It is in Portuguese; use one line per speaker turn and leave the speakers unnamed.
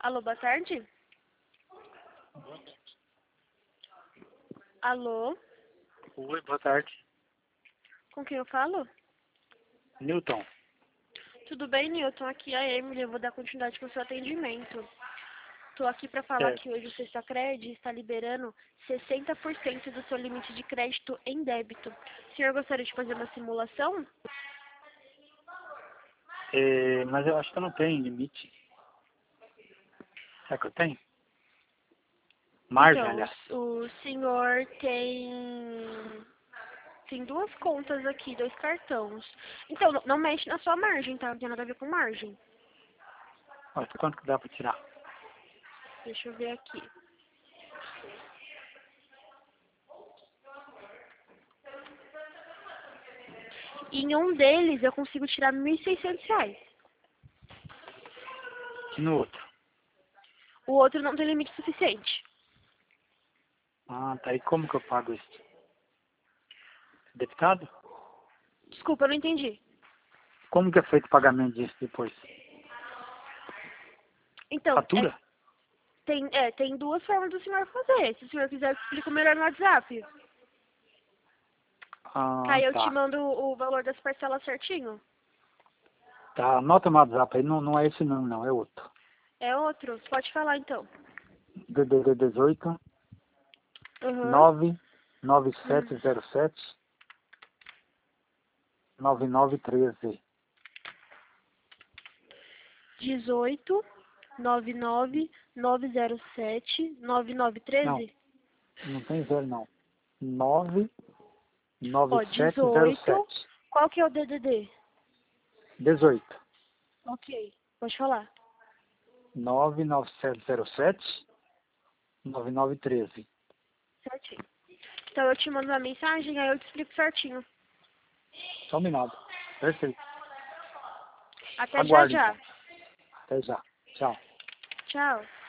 Alô, boa tarde? Alô?
Oi, boa tarde.
Com quem eu falo?
Newton.
Tudo bem, Newton? Aqui é a Emily, eu vou dar continuidade com o seu atendimento. Estou aqui para falar
Certo.
que hoje o Sexta Cred está liberando 60% do seu limite de crédito em débito. O senhor gostaria de fazer uma simulação?
Mas eu acho que eu não tenho limite. Será que eu tenho? Margem,
Então,
aliás.
o senhor tem duas contas aqui, dois cartões. Então, não mexe na sua margem, tá? Não tem nada a ver com margem.
Olha, quanto que dá pra tirar?
Deixa eu ver aqui. Em um deles eu consigo tirar R$ 1.600.
E no outro?
O outro não tem limite suficiente.
Ah, tá. E como que eu pago isso? Debitado?
Desculpa, eu não entendi.
Como que é feito o pagamento disso depois?
Então,
Fatura?
tem duas formas do senhor fazer. Se o senhor quiser, eu explico melhor no WhatsApp. Que
Ah,
aí eu te
tá.
mando o valor das parcelas certinho.
Tá, anota o WhatsApp aí. Não é esse não, é outro.
É outro? Pode falar então.
DDD 18
Uhum.
99707 9913.
18 99 907
Não,
9913.
não tem zero não.
Ó, 18.
99707.
Qual que é o DDD?
18.
Ok. Pode falar.
99707 9913.
Certinho. Então eu te mando uma mensagem, aí eu te explico certinho.
Combinado. Perfeito.
Até já
Aguarde
já.
então. Até já. Tchau.
Tchau.